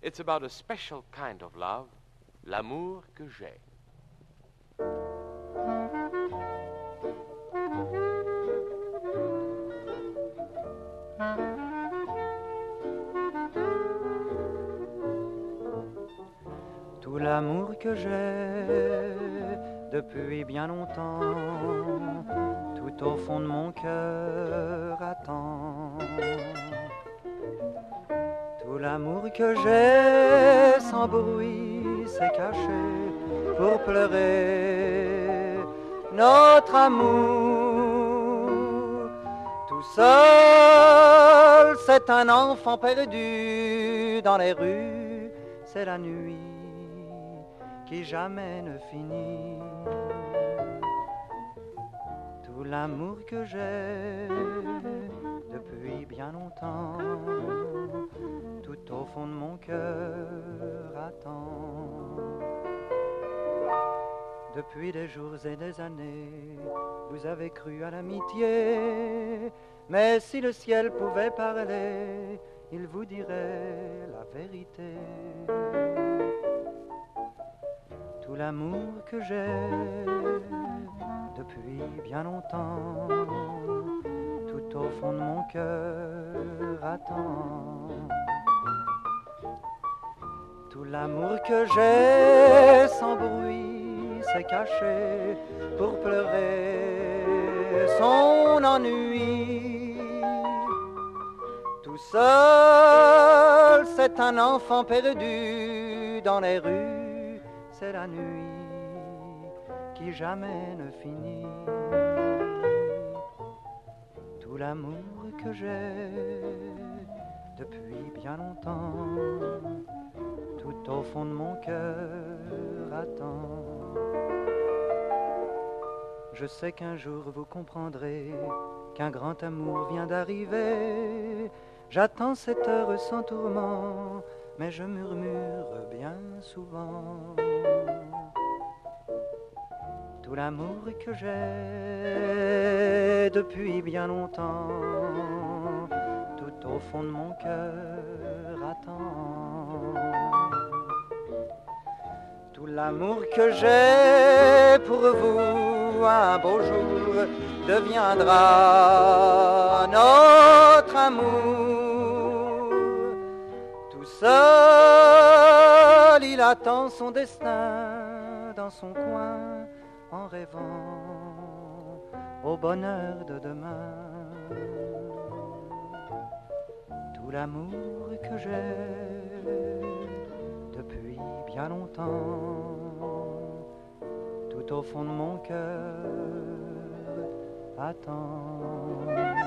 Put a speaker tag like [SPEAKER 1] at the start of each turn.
[SPEAKER 1] It's about a special kind of love, l'amour que j'ai.
[SPEAKER 2] Tout l'amour que j'ai depuis bien longtemps, tout au fond de mon cœur attend. Tout l'amour que j'ai sans bruit s'est caché pour pleurer notre amour. Tout seul, c'est un enfant perdu dans les rues, c'est la nuit qui jamais ne finit. Tout l'amour que j'ai depuis bien longtemps, tout au fond de mon cœur attend. Depuis des jours et des années, vous avez cru à l'amitié, mais si le ciel pouvait parler, il vous dirait la vérité. Tout l'amour que j'ai depuis bien longtemps, tout au fond de mon cœur attend. Tout l'amour que j'ai sans bruit s'est caché pour pleurer son ennui. Tout seul, c'est un enfant perdu dans les rues, c'est la nuit qui jamais ne finit. Tout l'amour que j'ai depuis bien longtemps, tout au fond de mon cœur attend. Je sais qu'un jour vous comprendrez qu'un grand amour vient d'arriver. J'attends cette heure sans tourment, mais je murmure bien souvent. Tout l'amour que j'ai depuis bien longtemps, tout au fond de mon cœur attend. Tout l'amour que j'ai pour vous, un beau jour deviendra notre amour. Tout seul, il attend son destin dans son coin, en rêvant au bonheur de demain. Tout l'amour que j'ai depuis bien longtemps, tout au fond de mon cœur attend.